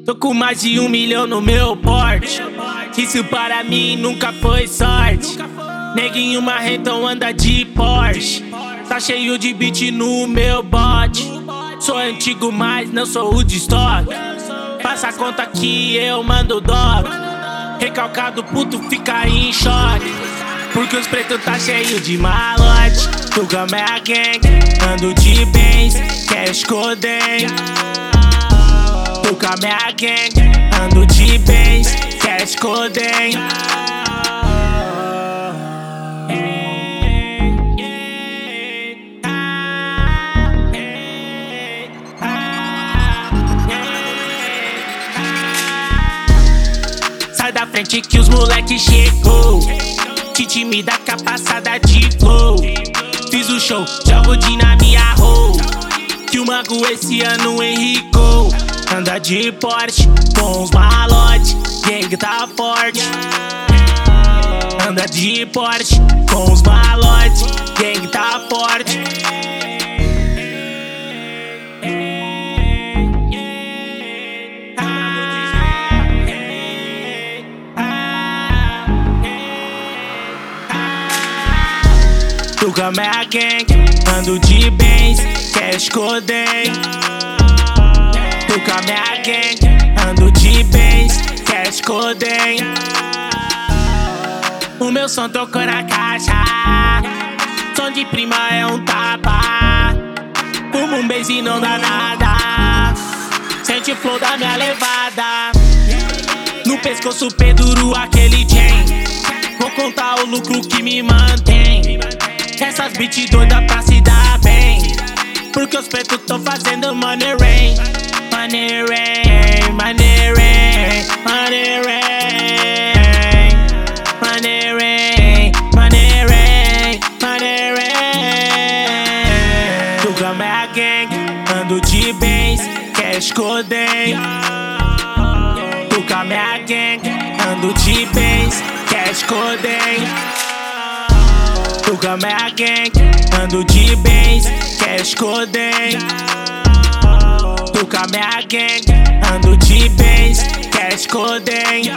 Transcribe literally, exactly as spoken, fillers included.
Tô com mais de um milhão no meu porte. Isso para mim nunca foi sorte. Neguinho marrentão anda de Porsche. Tá cheio de beat no meu bote. Sou antigo, mas não sou o de estoque. Faça a conta que eu mando doc. Recalcado puto fica em choque, porque os pretos tá cheio de malote. Do Gamma Gang, ando de Benz, cash Coden. Do Gamma Gang, ando de Benz, cash Coden. Sai da frente que os moleque chegou. Que time da capaçada de flow. Fiz o show, jogo de na minha roll. Que o mago esse ano enricou. Anda de Porsche com os malote. Gang tá forte. Anda de Porsche com os malote. Gang tá forte. Do Gamma Gang, ando de Benz, cash Coden. Do Gamma Gang, ando de Benz, cash Coden. O meu som tocou na caixa. Som de prima é um tapa. Fumo um beijo e não dá nada. Sente o flow da minha levada. No pescoço penduro aquele chain. Vou contar o lucro que me mantém. Essas beats doidas pra se dar bem. Porque os pretos tão fazendo money rain. Money rain, money rain, money rain. Money rain, money rain, money rain. Do Gamma Gang, ando de Benz, cash Coden. Do Gamma Gang, ando de Benz, cash Coden. Do Gamma Gang, ando de Benz, cash Coden. Do Gamma Gang, ando de Benz, cash Coden.